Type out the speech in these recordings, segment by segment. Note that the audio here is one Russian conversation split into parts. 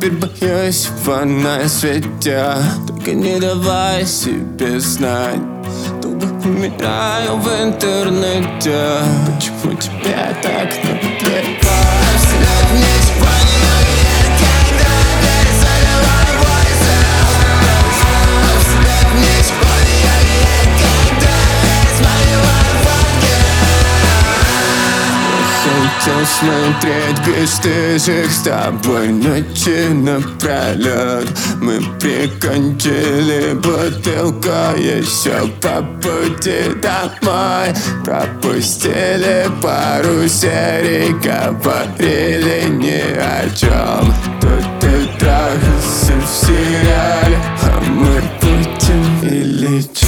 теперь боюсь его на свете. Только не давай себе знать, долго умираю в интернете. Почему тебе так наплевать? Хотел смотреть бесстыжих с тобой ночи напролет. Мы прикончили бутылку еще по пути домой. Пропустили пару серий, говорили ни о чем. Тут ты трахался в сериале, а мы будем или чё?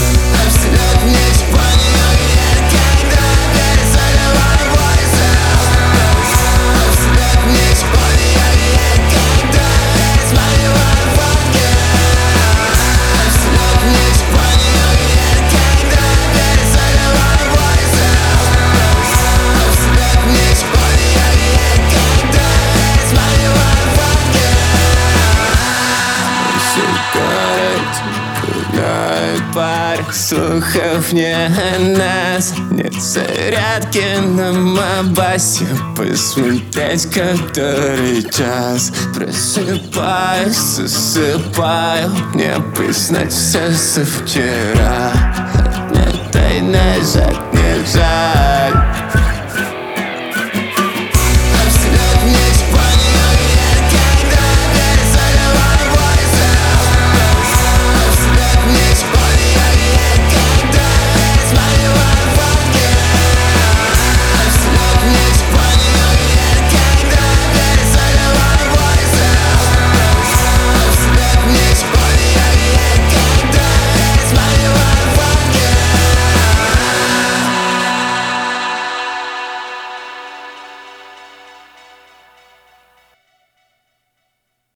Пар слухов не о нас, нет зарядки на мобасе. Посмотреть, который час. Просыпаюсь, засыпаю, мне бы знать все со вчера. Нет, дай назад не жаль.